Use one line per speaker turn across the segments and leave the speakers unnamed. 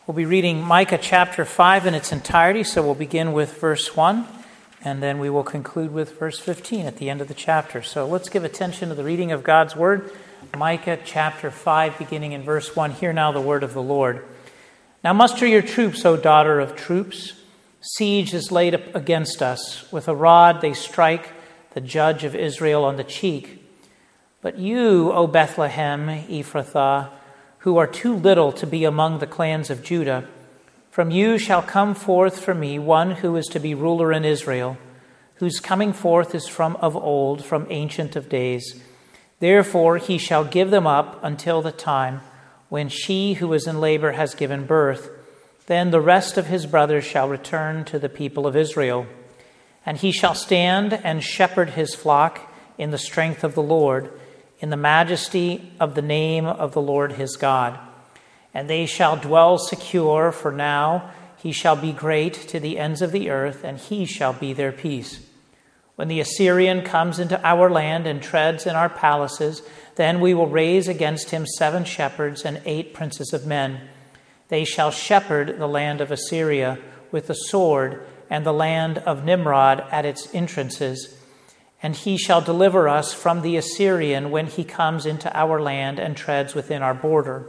We'll be reading Micah chapter 5 in its entirety, so we'll begin with verse 1, and then we will conclude with verse 15 at the end of the chapter. So let's give attention to the reading of God's Word. Micah chapter 5, beginning in verse 1. Hear now the word of the Lord. Now muster your troops, O daughter of troops. Siege is laid up against us. With a rod they strike the judge of Israel on the cheek. But you, O Bethlehem, Ephrathah, who are too little to be among the clans of Judah, from you shall come forth for me one who is to be ruler in Israel, whose coming forth is from of old, from ancient of days. Therefore he shall give them up until the time when she who is in labor has given birth. Then the rest of his brothers shall return to the people of Israel. And he shall stand and shepherd his flock in the strength of the Lord, in the majesty of the name of the Lord his God. And they shall dwell secure, for now he shall be great to the ends of the earth, and he shall be their peace. When the Assyrian comes into our land and treads in our palaces, then we will raise against him 7 shepherds and 8 princes of men. They shall shepherd the land of Assyria with the sword, and the land of Nimrod at its entrances. And he shall deliver us from the Assyrian when he comes into our land and treads within our border.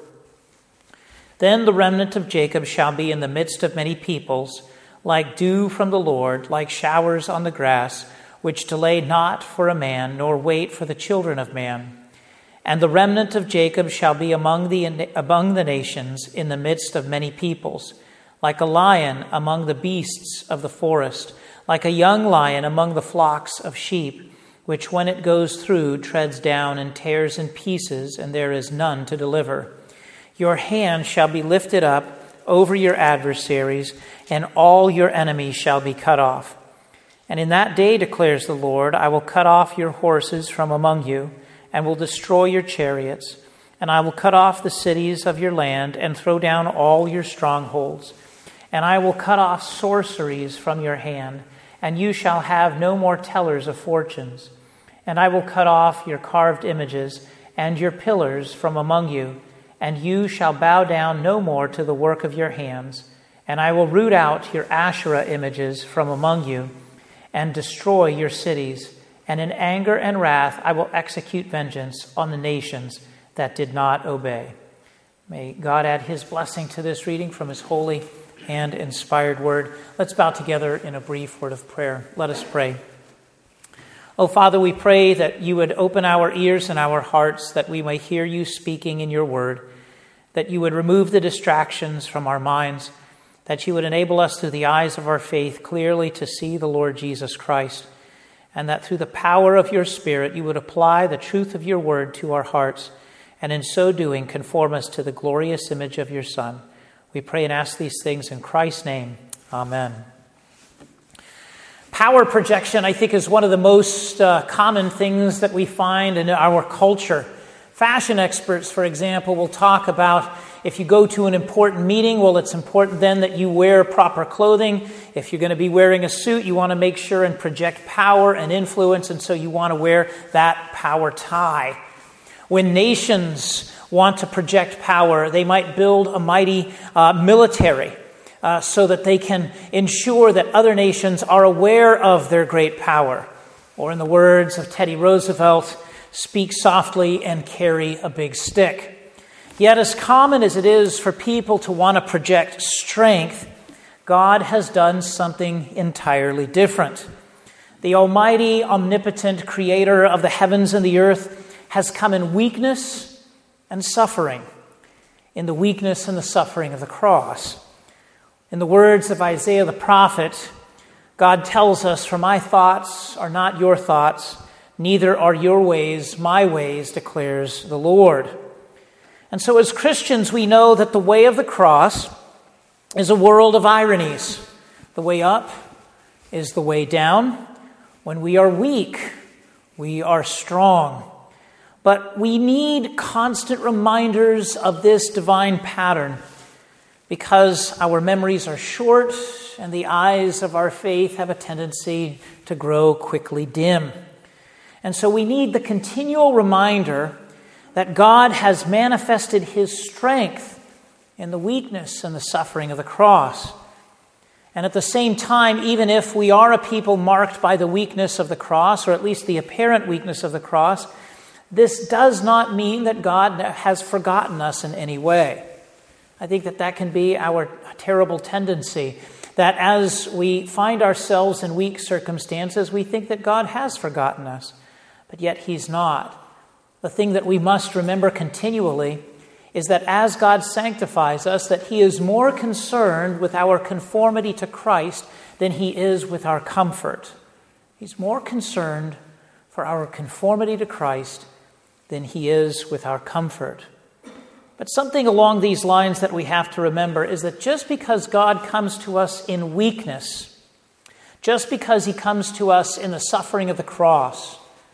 Then the remnant of Jacob shall be in the midst of many peoples, like dew from the Lord, like showers on the grass, which delay not for a man, nor wait for the children of man. And the remnant of Jacob shall be among the nations, in the midst of many peoples, like a lion among the beasts of the forest, like a young lion among the flocks of sheep, which when it goes through treads down and tears in pieces, and there is none to deliver. Your hand shall be lifted up over your adversaries, and all your enemies shall be cut off. And in that day, declares the Lord, I will cut off your horses from among you, and will destroy your chariots. And I will cut off the cities of your land, and throw down all your strongholds. And I will cut off sorceries from your hand, and you shall have no more tellers of fortunes. And I will cut off your carved images and your pillars from among you, and you shall bow down no more to the work of your hands. And I will root out your Asherah images from among you, and destroy your cities. And in anger and wrath I will execute vengeance on the nations that did not obey. May God add his blessing to this reading from his holy and inspired word. Let's bow together in a brief word of prayer. Let us pray. Oh, Father, we pray that you would open our ears and our hearts, that we may hear you speaking in your word, that you would remove the distractions from our minds, that you would enable us through the eyes of our faith clearly to see the Lord Jesus Christ, and that through the power of your Spirit you would apply the truth of your word to our hearts, and in so doing conform us to the glorious image of your Son. We pray and ask these things in Christ's name. Amen. Power projection, I think, is one of the most common things that we find in our culture. Fashion experts, for example, will talk about if you go to an important meeting, well, it's important then that you wear proper clothing. If you're going to be wearing a suit, you want to make sure and project power and influence, and so you want to wear that power tie. When nations want to project power, they might build a mighty military so that they can ensure that other nations are aware of their great power. Or in the words of Teddy Roosevelt, speak softly and carry a big stick. Yet as common as it is for people to want to project strength, God has done something entirely different. The almighty, omnipotent creator of the heavens and the earth has come in weakness and suffering, in the weakness and the suffering of the cross. In the words of Isaiah the prophet, God tells us, "For my thoughts are not your thoughts, neither are your ways my ways, declares the Lord." And so as Christians, we know that the way of the cross is a world of ironies. The way up is the way down. When we are weak, we are strong. But we need constant reminders of this divine pattern because our memories are short and the eyes of our faith have a tendency to grow quickly dim. And so we need the continual reminder that God has manifested his strength in the weakness and the suffering of the cross. And at the same time, even if we are a people marked by the weakness of the cross, or at least the apparent weakness of the cross, this does not mean that God has forgotten us in any way. I think that can be our terrible tendency, that as we find ourselves in weak circumstances, we think that God has forgotten us, but yet He's not. The thing that we must remember continually is that as God sanctifies us, that He is more concerned with our conformity to Christ than He is with our comfort. He's more concerned for our conformity to Christ than He is with our comfort. But something along these lines that we have to remember is that just because God comes to us in weakness, just because He comes to us in the suffering of the cross,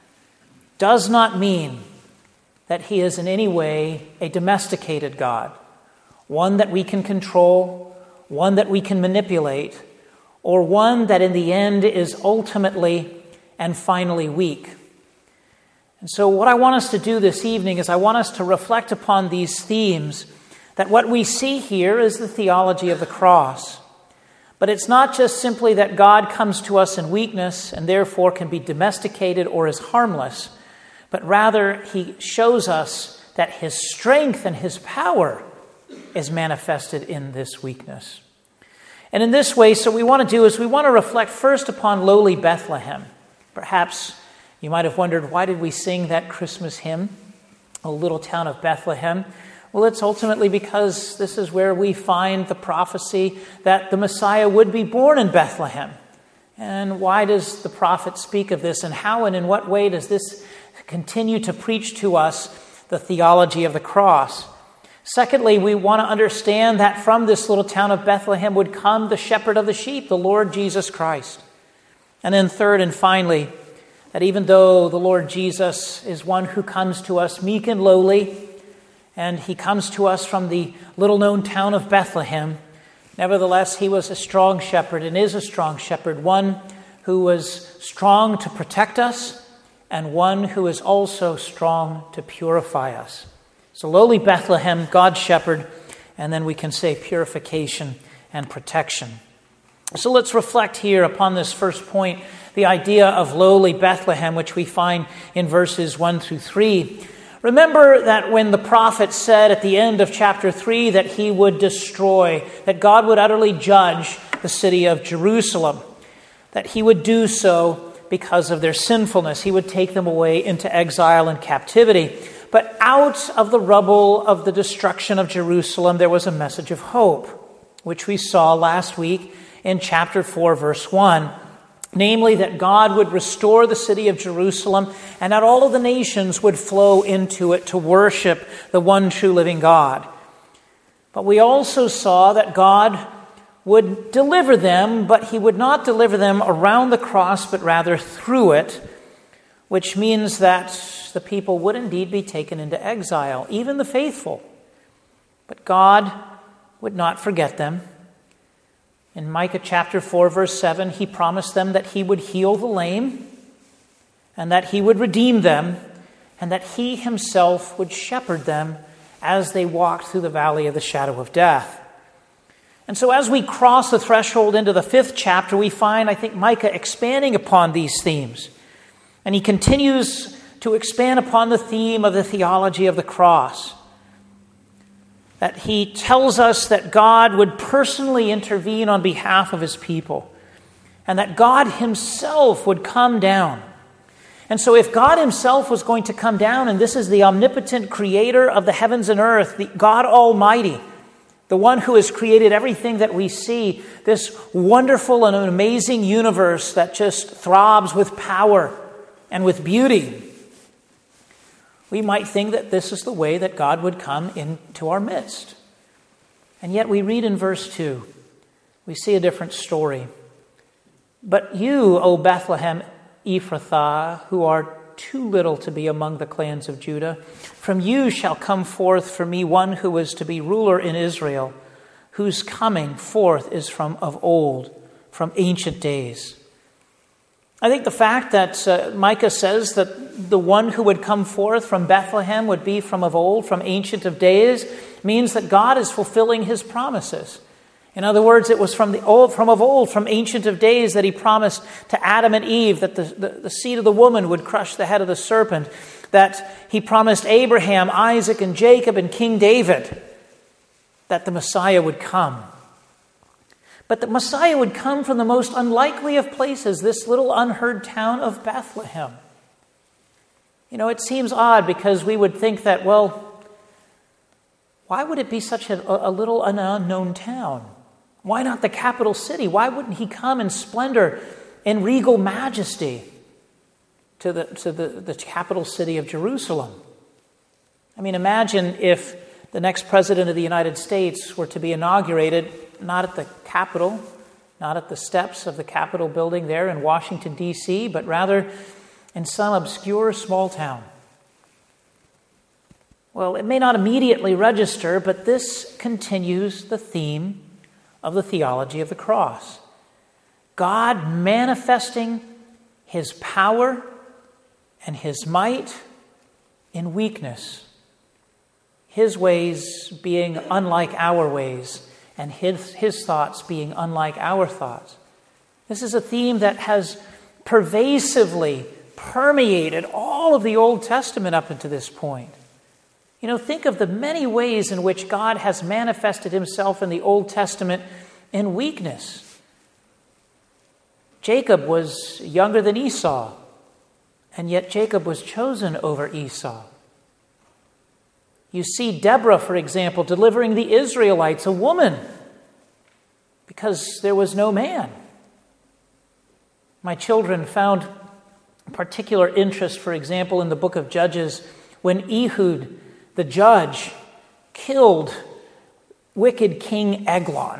does not mean that He is in any way a domesticated God, one that we can control, one that we can manipulate, or one that in the end is ultimately and finally weak. And so what I want us to do this evening is I want us to reflect upon these themes, that what we see here is the theology of the cross. But it's not just simply that God comes to us in weakness and therefore can be domesticated or is harmless, but rather He shows us that His strength and His power is manifested in this weakness. And in this way, so we want to do is we want to reflect first upon lowly Bethlehem. Perhaps you might have wondered, why did we sing that Christmas hymn, O Little Town of Bethlehem? Well, it's ultimately because this is where we find the prophecy that the Messiah would be born in Bethlehem. And why does the prophet speak of this? And how and in what way does this continue to preach to us the theology of the cross? Secondly, we want to understand that from this little town of Bethlehem would come the shepherd of the sheep, the Lord Jesus Christ. And then third and finally, that even though the Lord Jesus is one who comes to us meek and lowly, and He comes to us from the little-known town of Bethlehem, nevertheless, He was a strong shepherd and is a strong shepherd, one who was strong to protect us and one who is also strong to purify us. So lowly Bethlehem, God's shepherd, and then we can say purification and protection. So let's reflect here upon this first point, the idea of lowly Bethlehem, which we find in verses 1 through 3. Remember that when the prophet said at the end of chapter 3 that he would destroy, that God would utterly judge the city of Jerusalem, that He would do so because of their sinfulness. He would take them away into exile and captivity. But out of the rubble of the destruction of Jerusalem, there was a message of hope, which we saw last week in chapter 4, verse 1. Namely, that God would restore the city of Jerusalem and that all of the nations would flow into it to worship the one true living God. But we also saw that God would deliver them, but He would not deliver them around the cross, but rather through it, which means that the people would indeed be taken into exile, even the faithful. But God would not forget them. In Micah chapter 4, verse 7, He promised them that He would heal the lame and that He would redeem them and that He Himself would shepherd them as they walked through the valley of the shadow of death. And so as we cross the threshold into the 5th chapter, we find, I think, Micah expanding upon these themes. And he continues to expand upon the theme of the theology of the cross. That he tells us that God would personally intervene on behalf of His people, and that God Himself would come down. And so if God Himself was going to come down, and this is the omnipotent creator of the heavens and earth, the God Almighty, the one who has created everything that we see, this wonderful and amazing universe that just throbs with power and with beauty, we might think that this is the way that God would come into our midst. And yet we read in verse 2, we see a different story. But you, O Bethlehem Ephrathah, who are too little to be among the clans of Judah, from you shall come forth for me one who is to be ruler in Israel, whose coming forth is from of old, from ancient days. I think the fact that Micah says that the one who would come forth from Bethlehem would be from of old, from Ancient of Days, means that God is fulfilling his promises. In other words, it was from of old, from Ancient of Days, that he promised to Adam and Eve that the seed of the woman would crush the head of the serpent, that he promised Abraham, Isaac, and Jacob, and King David that the Messiah would come. But the Messiah would come from the most unlikely of places, this little unheard town of Bethlehem. You know, it seems odd because we would think that, well, why would it be such a little unknown town? Why not the capital city? Why wouldn't he come in splendor, in regal majesty to the capital city of Jerusalem? I mean, imagine if the next president of the United States were to be inaugurated not at the Capitol, not at the steps of the Capitol building there in Washington, D.C., but rather in some obscure small town. Well, it may not immediately register, but this continues the theme of the theology of the cross. God manifesting his power and his might in weakness, his ways being unlike our ways, and his thoughts being unlike our thoughts. This is a theme that has pervasively permeated all of the Old Testament up until this point. You know, think of the many ways in which God has manifested himself in the Old Testament in weakness. Jacob was younger than Esau, and yet Jacob was chosen over Esau. You see Deborah, for example, delivering the Israelites, a woman, because there was no man. My children found particular interest, for example, in the book of Judges, when Ehud, the judge, killed wicked King Eglon.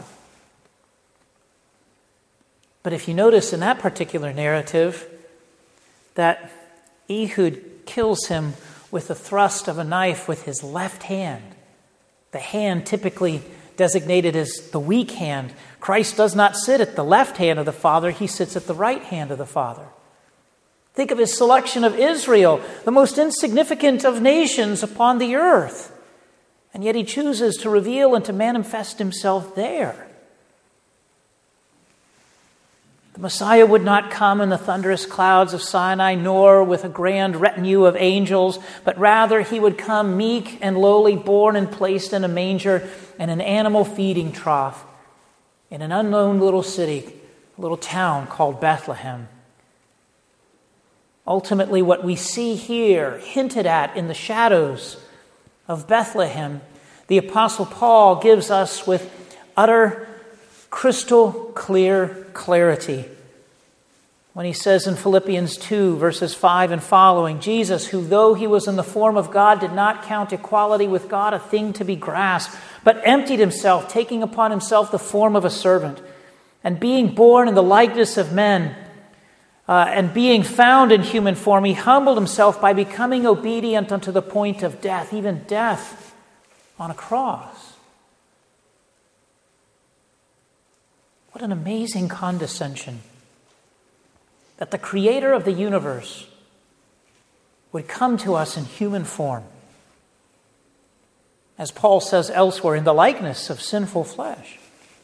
But if you notice in that particular narrative that Ehud kills him with the thrust of a knife with his left hand, the hand typically designated as the weak hand. Christ does not sit at the left hand of the Father, he sits at the right hand of the Father. Think of his selection of Israel, the most insignificant of nations upon the earth. And yet he chooses to reveal and to manifest himself there. The Messiah would not come in the thunderous clouds of Sinai, nor with a grand retinue of angels, but rather he would come meek and lowly, born and placed in a manger and an animal feeding trough in an unknown little city, a little town called Bethlehem. Ultimately, what we see here, hinted at in the shadows of Bethlehem, the Apostle Paul gives us with utter crystal clear clarity when he says in Philippians 2, verses 5 and following, Jesus, who though he was in the form of God, did not count equality with God a thing to be grasped, but emptied himself, taking upon himself the form of a servant, and being born in the likeness of men, and being found in human form, he humbled himself by becoming obedient unto the point of death, even death on a cross. What an amazing condescension that the creator of the universe would come to us in human form. As Paul says elsewhere, in the likeness of sinful flesh.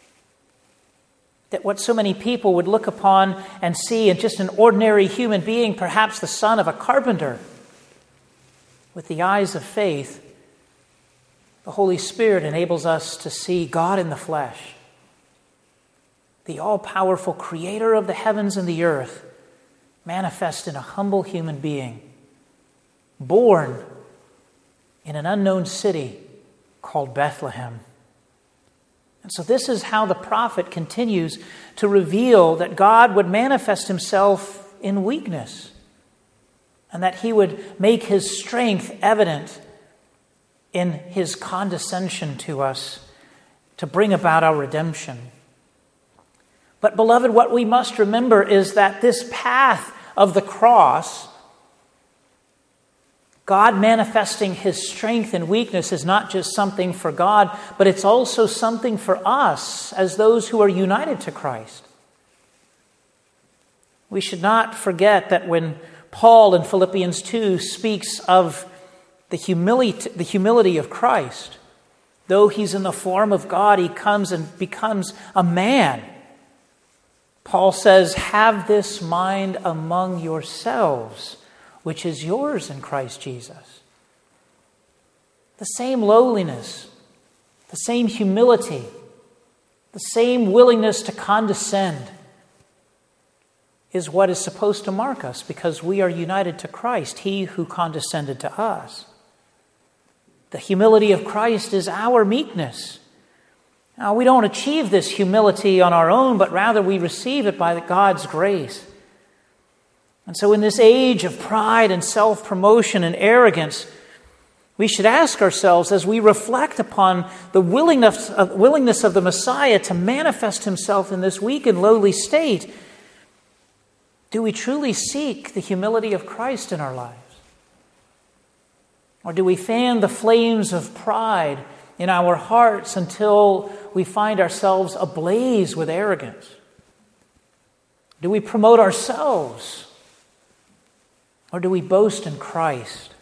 That what so many people would look upon and see in just an ordinary human being, perhaps the son of a carpenter, with the eyes of faith, the Holy Spirit enables us to see God in the flesh, the all-powerful creator of the heavens and the earth, manifest in a humble human being, born in an unknown city called Bethlehem. And so this is how the prophet continues to reveal that God would manifest himself in weakness, and that he would make his strength evident in his condescension to us to bring about our redemption. But beloved, what we must remember is that this path of the cross, God manifesting his strength and weakness, is not just something for God, but it's also something for us as those who are united to Christ. We should not forget that when Paul in Philippians 2 speaks of the humility of Christ, though he's in the form of God, he comes and becomes a man. Paul says, "Have this mind among yourselves, which is yours in Christ Jesus." The same lowliness, the same humility, the same willingness to condescend is what is supposed to mark us because we are united to Christ, he who condescended to us. The humility of Christ is our meekness. Now, we don't achieve this humility on our own, but rather we receive it by God's grace. And so in this age of pride and self-promotion and arrogance, we should ask ourselves as we reflect upon the willingness of the Messiah to manifest himself in this weak and lowly state, do we truly seek the humility of Christ in our lives? Or do we fan the flames of pride in our hearts until we find ourselves ablaze with arrogance? Do we promote ourselves? Or do we boast in Christ?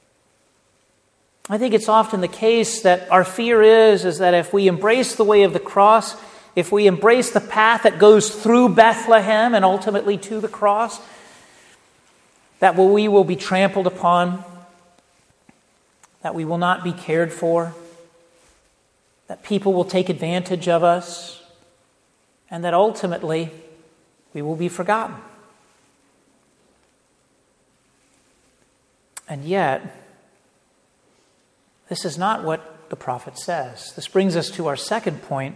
I think it's often the case that our fear is that if we embrace the way of the cross, if we embrace the path that goes through Bethlehem and ultimately to the cross, that we will be trampled upon, that we will not be cared for, that people will take advantage of us, and that ultimately we will be forgotten. And yet, this is not what the prophet says. This brings us to our second point,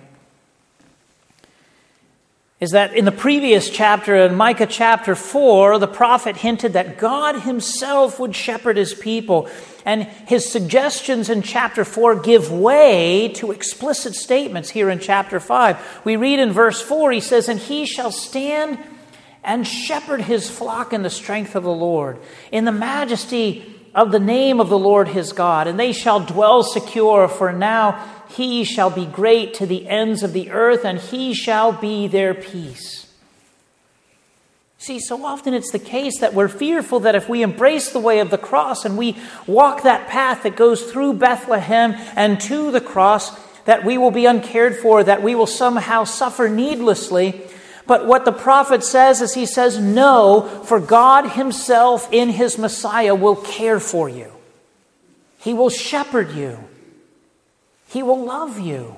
is that in the previous chapter, in Micah chapter 4, the prophet hinted that God himself would shepherd his people. And his suggestions in chapter 4 give way to explicit statements here in chapter 5. We read in verse 4, he says, "And he shall stand and shepherd his flock in the strength of the Lord, in the majesty of the name of the Lord his God. And they shall dwell secure, for now he shall be great to the ends of the earth, and he shall be their peace." See, so often it's the case that we're fearful that if we embrace the way of the cross and we walk that path that goes through Bethlehem and to the cross, that we will be uncared for, that we will somehow suffer needlessly. But what the prophet says is he says, no, for God himself in his Messiah will care for you. He will shepherd you. He will love you.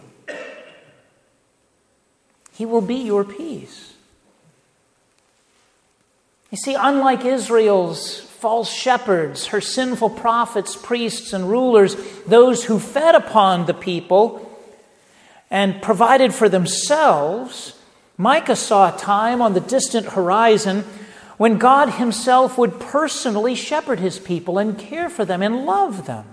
He will be your peace. You see, unlike Israel's false shepherds, her sinful prophets, priests, and rulers, those who fed upon the people and provided for themselves, Micah saw a time on the distant horizon when God himself would personally shepherd his people and care for them and love them.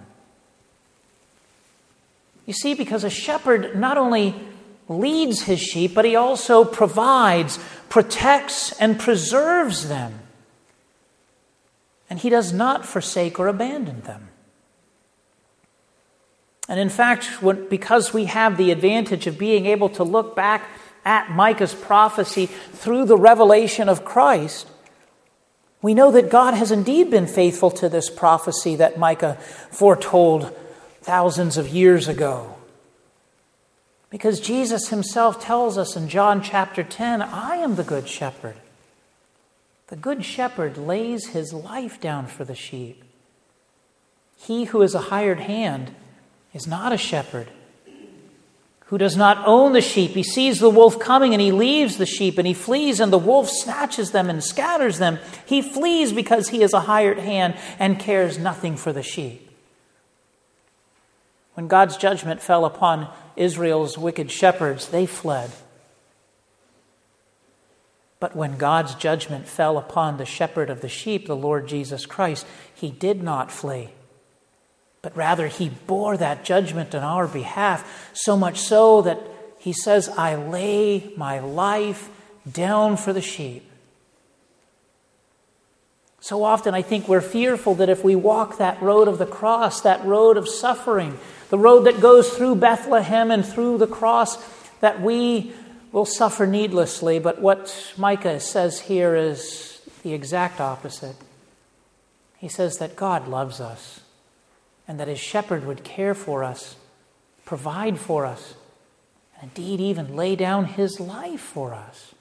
You see, because a shepherd not only leads his sheep, but he also provides, protects, and preserves them. And he does not forsake or abandon them. And in fact, because we have the advantage of being able to look back at Micah's prophecy through the revelation of Christ, we know that God has indeed been faithful to this prophecy that Micah foretold thousands of years ago. Because Jesus himself tells us in John chapter 10, I am the good shepherd. The good shepherd lays his life down for the sheep. He who is a hired hand is not a shepherd, who does not own the sheep. He sees the wolf coming and he leaves the sheep and he flees, and the wolf snatches them and scatters them. He flees because he is a hired hand and cares nothing for the sheep. When God's judgment fell upon Israel's wicked shepherds, they fled. But when God's judgment fell upon the shepherd of the sheep, the Lord Jesus Christ, he did not flee, but rather he bore that judgment on our behalf, so much so that he says, I lay my life down for the sheep. So often I think we're fearful that if we walk that road of the cross, that road of suffering, the road that goes through Bethlehem and through the cross, that we will suffer needlessly, but what Micah says here is the exact opposite. He says that God loves us and that his shepherd would care for us, provide for us, and indeed even lay down his life for us.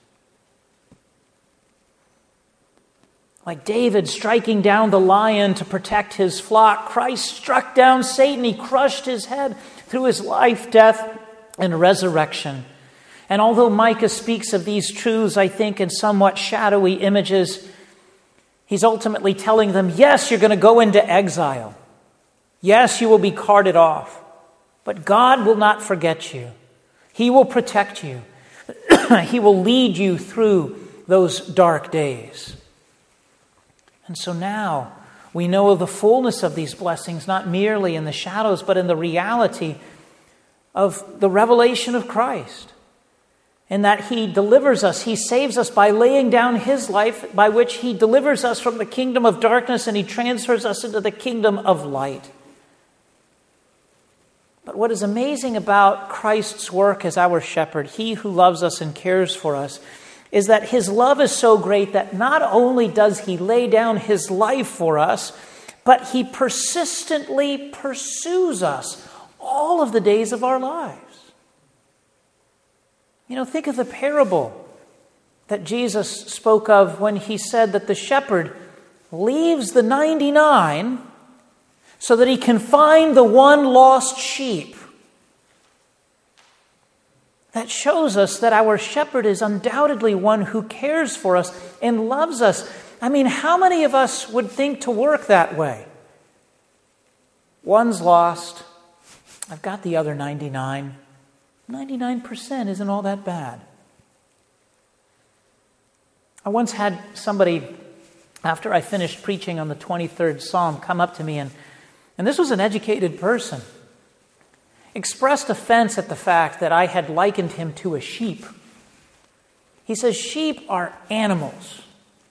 Like David striking down the lion to protect his flock, Christ struck down Satan. He crushed his head through his life, death, and resurrection. And although Micah speaks of these truths, I think, in somewhat shadowy images, he's ultimately telling them, yes, you're going to go into exile. Yes, you will be carted off. But God will not forget you. He will protect you. He will lead you through those dark days. And so now we know of the fullness of these blessings, not merely in the shadows, but in the reality of the revelation of Christ. In that he delivers us, he saves us by laying down his life, by which he delivers us from the kingdom of darkness and he transfers us into the kingdom of light. But what is amazing about Christ's work as our shepherd, he who loves us and cares for us, is that his love is so great that not only does he lay down his life for us, but he persistently pursues us all of the days of our lives. You know, think of the parable that Jesus spoke of when he said that the shepherd leaves the 99 so that he can find the one lost sheep. That shows us that our shepherd is undoubtedly one who cares for us and loves us. I mean, how many of us would think to work that way? One's lost. I've got the other 99. 99% isn't all that bad. I once had somebody, after I finished preaching on the 23rd Psalm, come up to me, and this was an educated person, expressed offense at the fact that I had likened him to a sheep. He says, sheep are animals.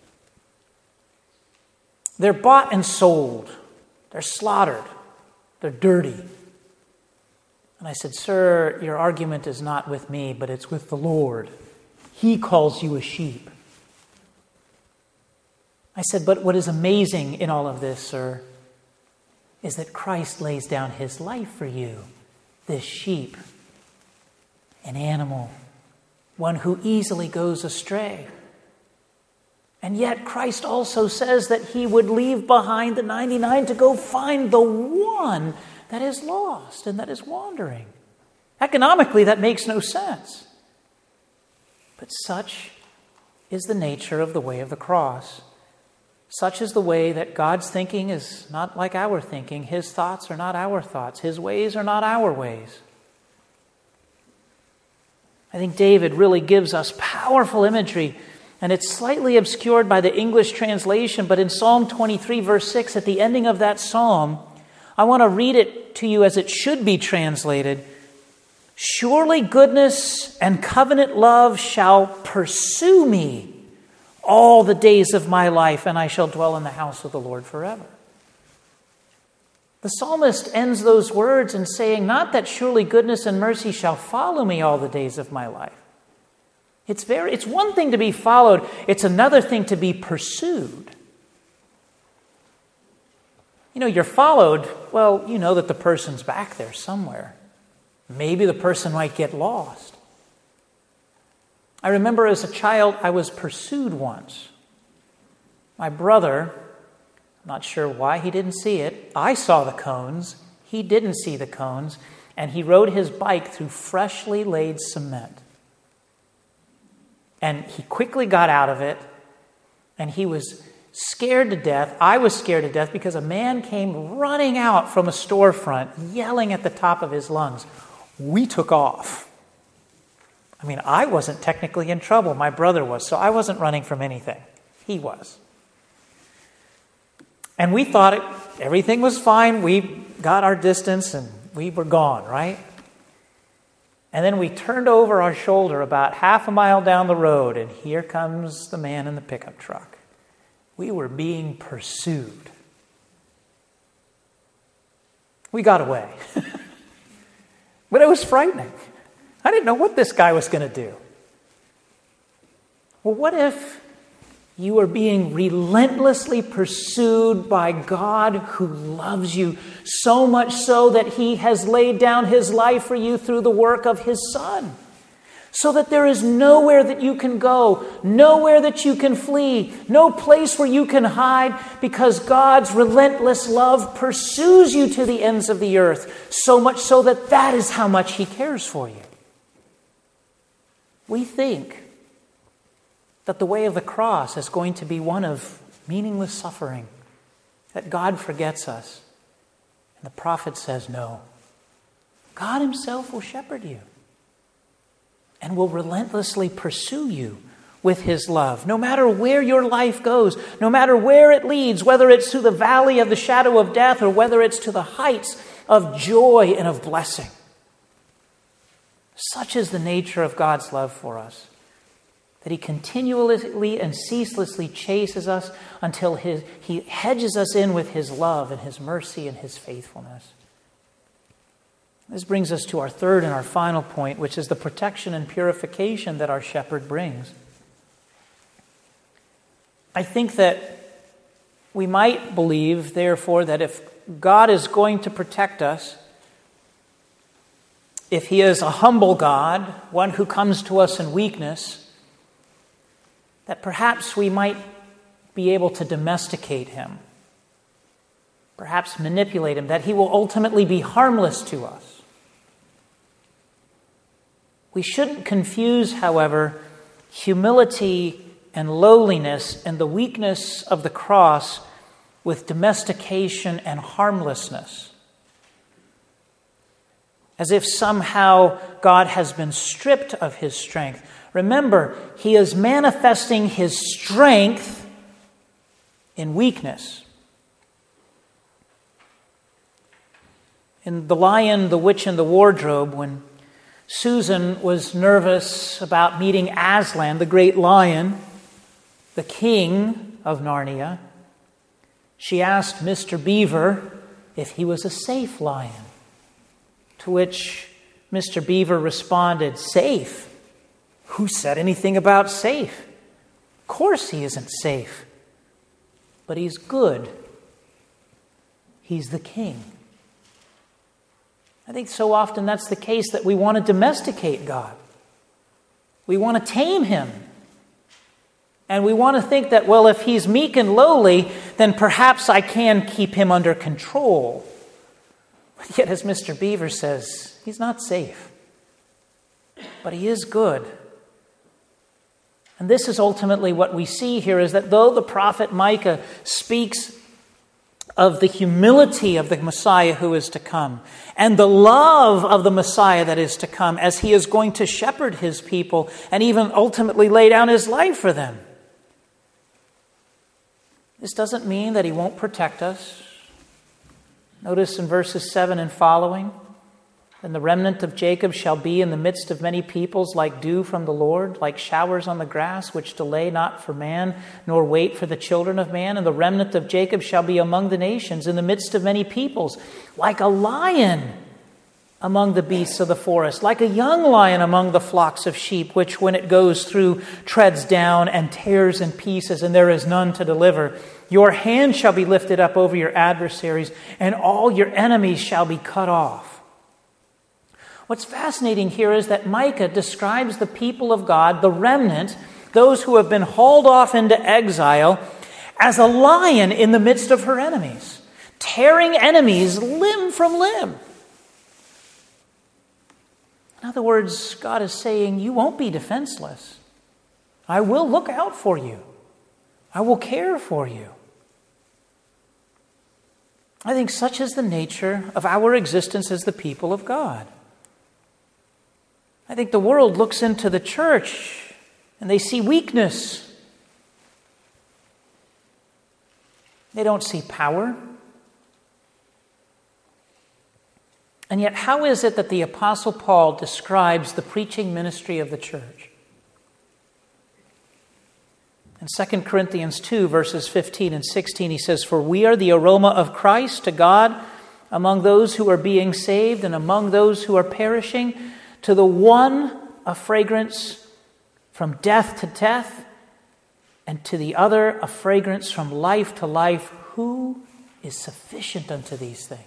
They're bought and sold. They're slaughtered. They're dirty. And I said, sir, your argument is not with me, but it's with the Lord. He calls you a sheep. I said, but what is amazing in all of this, sir, is that Christ lays down his life for you. This sheep, an animal, one who easily goes astray. And yet Christ also says that he would leave behind the 99 to go find the one that is lost and that is wandering. Economically, that makes no sense. But such is the nature of the way of the cross. Such is the way that God's thinking is not like our thinking. His thoughts are not our thoughts. His ways are not our ways. I think David really gives us powerful imagery, and it's slightly obscured by the English translation, but in Psalm 23, verse 6, at the ending of that psalm, I want to read it to you as it should be translated. Surely goodness and covenant love shall pursue me all the days of my life, and I shall dwell in the house of the Lord forever. The psalmist ends those words in saying, not that surely goodness and mercy shall follow me all the days of my life. It's one thing to be followed, it's another thing to be pursued. You know, you're followed, well, you know that the person's back there somewhere. Maybe the person might get lost. I remember as a child, I was pursued once. My brother, I'm not sure why he didn't see it. I saw the cones. He didn't see the cones. And he rode his bike through freshly laid cement. And he quickly got out of it. And he was scared to death. I was scared to death because a man came running out from a storefront, yelling at the top of his lungs. We took off. I mean, I wasn't technically in trouble. My brother was, so I wasn't running from anything. He was. And we thought everything was fine. We got our distance and we were gone, right? And then we turned over our shoulder about half a mile down the road, and here comes the man in the pickup truck. We were being pursued. We got away. But it was frightening. I didn't know what this guy was going to do. Well, what if you are being relentlessly pursued by God who loves you so much so that He has laid down His life for you through the work of His Son? So that there is nowhere that you can go, nowhere that you can flee, no place where you can hide, because God's relentless love pursues you to the ends of the earth, so much so that that is how much He cares for you. We think that the way of the cross is going to be one of meaningless suffering, that God forgets us. And the prophet says, no. God Himself will shepherd you and will relentlessly pursue you with His love. No matter where your life goes, no matter where it leads, whether it's to the valley of the shadow of death or whether it's to the heights of joy and of blessing. Such is the nature of God's love for us, that He continually and ceaselessly chases us until He hedges us in with His love and His mercy and His faithfulness. This brings us to our third and our final point, which is the protection and purification that our shepherd brings. I think that we might believe, therefore, that if God is going to protect us, if He is a humble God, one who comes to us in weakness, that perhaps we might be able to domesticate Him, perhaps manipulate Him, that He will ultimately be harmless to us. We shouldn't confuse, however, humility and lowliness and the weakness of the cross with domestication and harmlessness, as if somehow God has been stripped of His strength. Remember, He is manifesting His strength in weakness. In The Lion, the Witch, and the Wardrobe, when Susan was nervous about meeting Aslan, the great lion, the king of Narnia, she asked Mr. Beaver if he was a safe lion. To which Mr. Beaver responded, "Safe? Who said anything about safe? Of course he isn't safe. But he's good. He's the king." I think so often that's the case, that we want to domesticate God. We want to tame Him. And we want to think that, well, if He's meek and lowly, then perhaps I can keep Him under control. But yet, as Mr. Beaver says, He's not safe. But He is good. And this is ultimately what we see here, is that though the prophet Micah speaks of the humility of the Messiah who is to come, and the love of the Messiah that is to come, as He is going to shepherd His people and even ultimately lay down His life for them, this doesn't mean that He won't protect us. Notice in verses 7 and following, "And the remnant of Jacob shall be in the midst of many peoples, like dew from the Lord, like showers on the grass, which delay not for man, nor wait for the children of man. And the remnant of Jacob shall be among the nations, in the midst of many peoples, like a lion among the beasts of the forest, like a young lion among the flocks of sheep, which when it goes through treads down and tears in pieces, and there is none to deliver. Your hand shall be lifted up over your adversaries, and all your enemies shall be cut off." What's fascinating here is that Micah describes the people of God, the remnant, those who have been hauled off into exile, as a lion in the midst of her enemies, tearing enemies limb from limb. In other words, God is saying, you won't be defenseless. I will look out for you. I will care for you. I think such is the nature of our existence as the people of God. I think the world looks into the church and they see weakness. They don't see power. And yet, how is it that the Apostle Paul describes the preaching ministry of the church? In 2 Corinthians 2, verses 15 and 16, he says, "For we are the aroma of Christ to God among those who are being saved and among those who are perishing. To the one, a fragrance from death to death, and to the other a fragrance from life to life. Who is sufficient unto these things?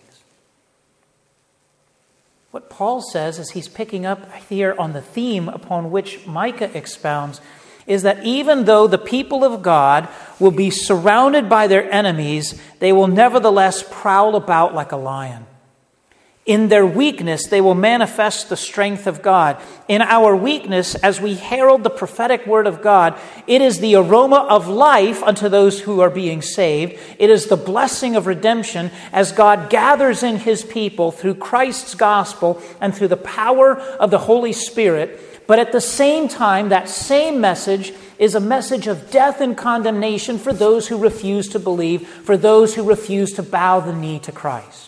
What Paul says, as he's picking up here on the theme upon which Micah expounds, is that even though the people of God will be surrounded by their enemies, they will nevertheless prowl about like a lion. In their weakness, they will manifest the strength of God. In our weakness, as we herald the prophetic word of God, it is the aroma of life unto those who are being saved. It is the blessing of redemption as God gathers in his people through Christ's gospel and through the power of the Holy Spirit. But at the same time, that same message is a message of death and condemnation for those who refuse to believe, for those who refuse to bow the knee to Christ.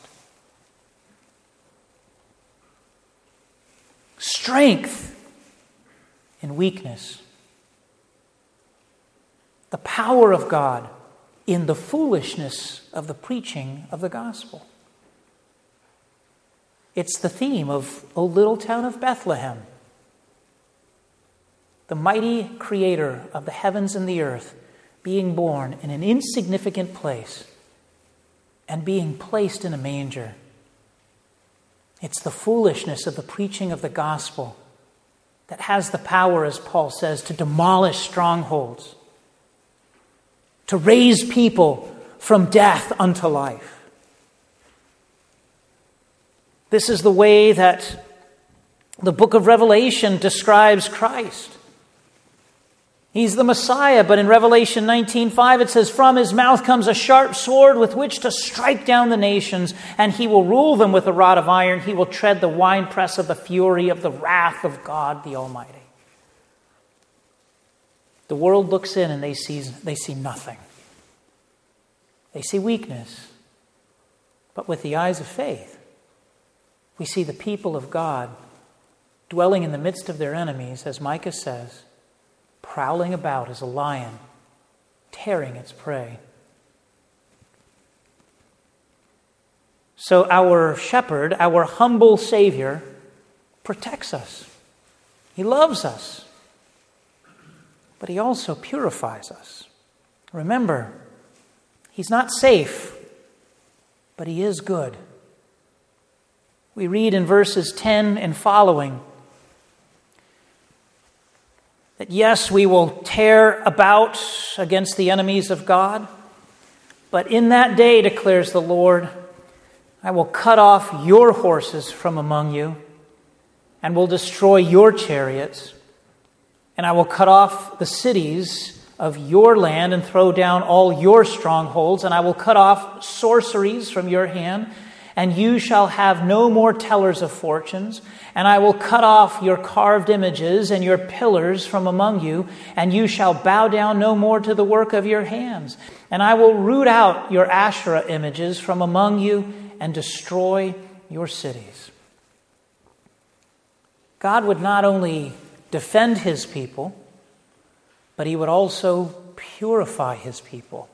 Strength in weakness. The power of God in the foolishness of the preaching of the gospel. It's the theme of O Little Town of Bethlehem. The mighty creator of the heavens and the earth being born in an insignificant place and being placed in a manger. It's the foolishness of the preaching of the gospel that has the power, as Paul says, to demolish strongholds, to raise people from death unto life. This is the way that the book of Revelation describes Christ. He's the Messiah, but in Revelation 19:5 it says, "From his mouth comes a sharp sword with which to strike down the nations, and he will rule them with a rod of iron. He will tread the winepress of the fury of the wrath of God the Almighty." The world looks in and they see nothing. They see weakness. But with the eyes of faith, we see the people of God dwelling in the midst of their enemies, as Micah says, prowling about as a lion, tearing its prey. So our shepherd, our humble Savior, protects us. He loves us. But he also purifies us. Remember, he's not safe, but he is good. We read in verses 10 and following that yes, we will tear about against the enemies of God, but in that day, declares the Lord, I will cut off your horses from among you and will destroy your chariots, and I will cut off the cities of your land and throw down all your strongholds, and I will cut off sorceries from your hand, and you shall have no more tellers of fortunes. And I will cut off your carved images and your pillars from among you, and you shall bow down no more to the work of your hands. And I will root out your Asherah images from among you and destroy your cities. God would not only defend his people, but he would also purify his people,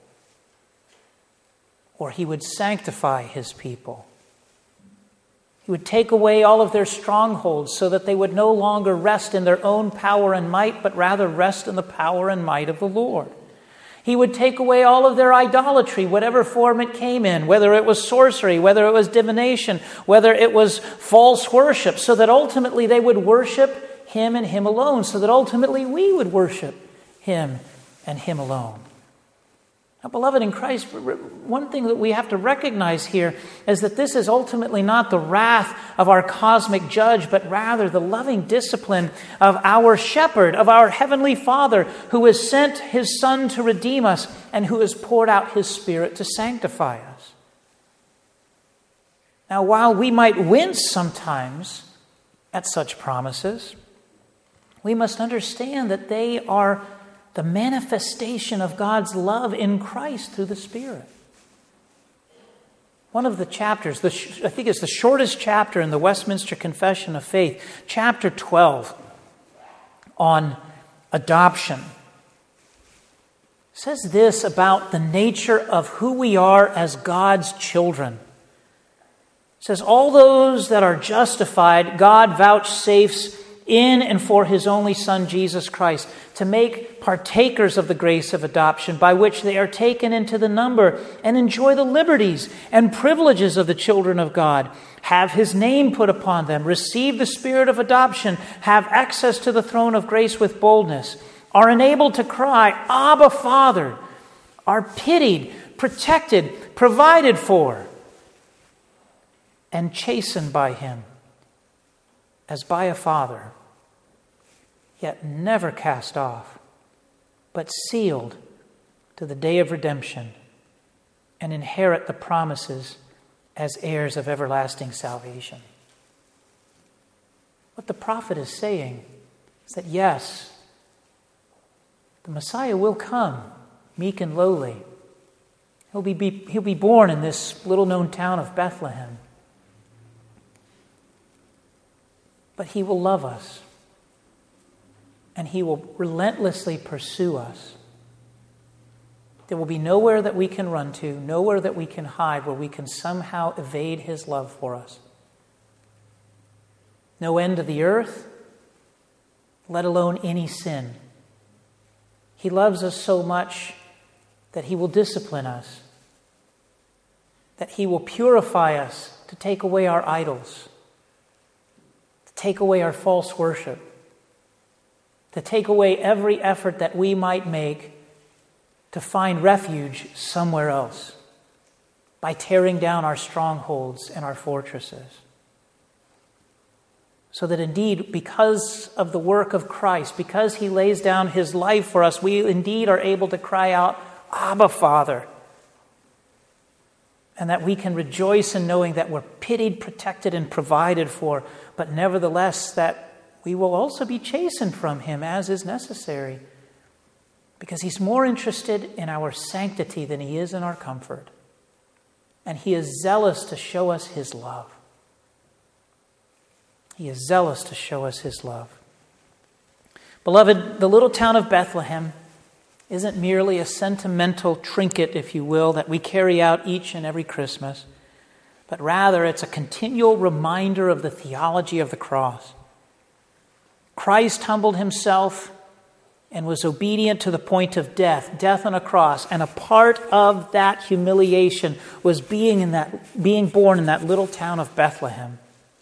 or he would sanctify his people. He would take away all of their strongholds so that they would no longer rest in their own power and might, but rather rest in the power and might of the Lord. He would take away all of their idolatry, whatever form it came in, whether it was sorcery, whether it was divination, whether it was false worship, so that ultimately they would worship him and him alone, so that ultimately we would worship him and him alone. Now, beloved in Christ, one thing that we have to recognize here is that this is ultimately not the wrath of our cosmic judge, but rather the loving discipline of our shepherd, of our heavenly Father, who has sent his Son to redeem us and who has poured out his Spirit to sanctify us. Now, while we might wince sometimes at such promises, we must understand that they are the manifestation of God's love in Christ through the Spirit. One of the chapters, I think it's the shortest chapter in the Westminster Confession of Faith, chapter 12, on adoption, says this about the nature of who we are as God's children. It says, all those that are justified, God vouchsafes in and for his only Son, Jesus Christ, to make partakers of the grace of adoption by which they are taken into the number and enjoy the liberties and privileges of the children of God, have his name put upon them, receive the spirit of adoption, have access to the throne of grace with boldness, are enabled to cry, Abba, Father, are pitied, protected, provided for, and chastened by him as by a father, yet never cast off, but sealed to the day of redemption, and inherit the promises as heirs of everlasting salvation. What the prophet is saying is that yes, the Messiah will come, meek and lowly. He'll be born in this little-known town of Bethlehem. But he will love us, and he will relentlessly pursue us. There will be nowhere that we can run to, nowhere that we can hide where we can somehow evade his love for us. No end of the earth, let alone any sin. He loves us so much that he will discipline us, that he will purify us to take away our idols, to take away our false worship, to take away every effort that we might make to find refuge somewhere else by tearing down our strongholds and our fortresses. So that indeed, because of the work of Christ, because he lays down his life for us, we indeed are able to cry out, Abba, Father. And that we can rejoice in knowing that we're pitied, protected, and provided for, but nevertheless that we will also be chastened from him as is necessary, because he's more interested in our sanctity than he is in our comfort. And he is zealous to show us his love. He is zealous to show us his love. Beloved, the little town of Bethlehem isn't merely a sentimental trinket, if you will, that we carry out each and every Christmas, but rather it's a continual reminder of the theology of the cross. Christ humbled himself and was obedient to the point of death on a cross, and a part of that humiliation was being born in that little town of Bethlehem.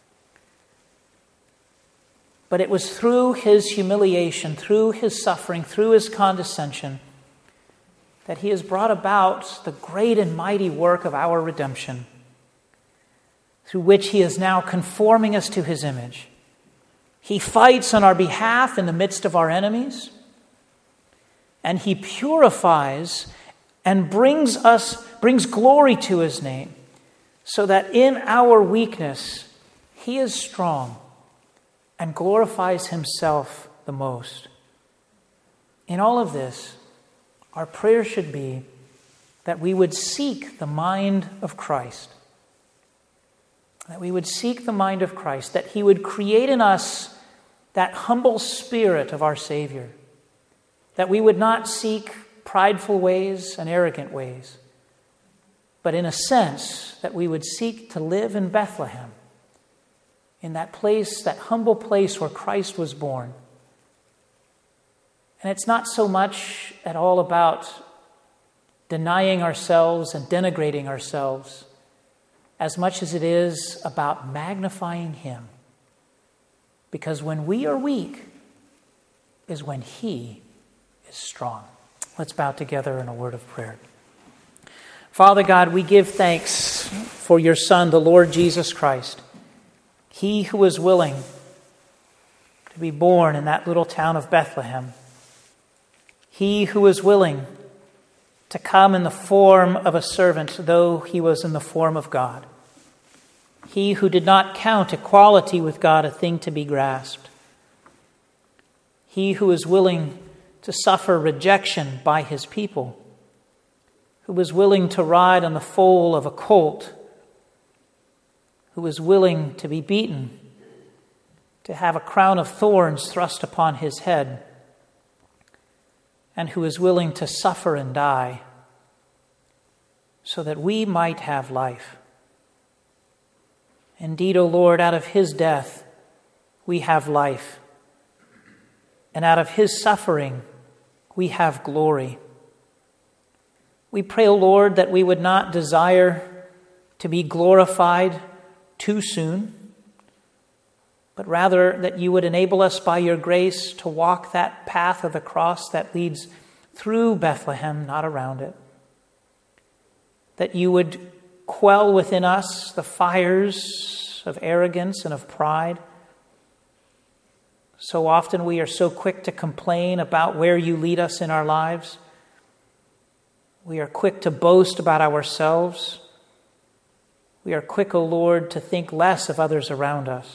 But it was through his humiliation, through his suffering, through his condescension, that he has brought about the great and mighty work of our redemption, through which he is now conforming us to his image. He fights on our behalf in the midst of our enemies, and he purifies and brings glory to his name, so that in our weakness he is strong and glorifies himself the most. In all of this, our prayer should be that we would seek the mind of Christ. That we would seek the mind of Christ, that he would create in us that humble spirit of our Savior. That we would not seek prideful ways and arrogant ways, but in a sense that we would seek to live in Bethlehem, in that place, that humble place where Christ was born. And it's not so much at all about denying ourselves and denigrating ourselves, as much as it is about magnifying him. Because when we are weak is when he is strong. Let's bow together in a word of prayer. Father God, we give thanks for your Son, the Lord Jesus Christ. He who was willing to be born in that little town of Bethlehem. He who was willing to come in the form of a servant, though he was in the form of God. He who did not count equality with God a thing to be grasped. He who was willing to suffer rejection by his people. Who was willing to ride on the foal of a colt. Who was willing to be beaten, to have a crown of thorns thrust upon his head, and who is willing to suffer and die so that we might have life. Indeed, O Lord, out of his death we have life, and out of his suffering we have glory. We pray, O Lord, that we would not desire to be glorified too soon, but rather that you would enable us by your grace to walk that path of the cross that leads through Bethlehem, not around it. That you would quell within us the fires of arrogance and of pride. So often we are so quick to complain about where you lead us in our lives. We are quick to boast about ourselves. We are quick, O Lord, to think less of others around us.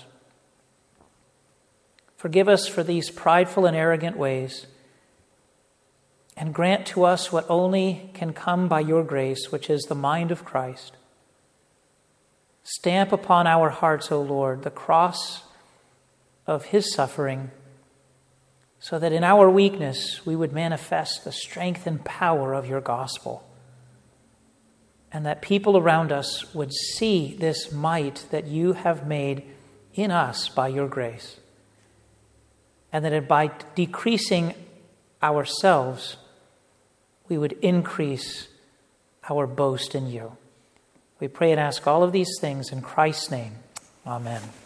Forgive us for these prideful and arrogant ways, and grant to us what only can come by your grace, which is the mind of Christ. Stamp upon our hearts, O Lord, the cross of his suffering, so that in our weakness we would manifest the strength and power of your gospel, and that people around us would see this might that you have made in us by your grace, and that by decreasing ourselves, we would increase our boast in you. We pray and ask all of these things in Christ's name. Amen.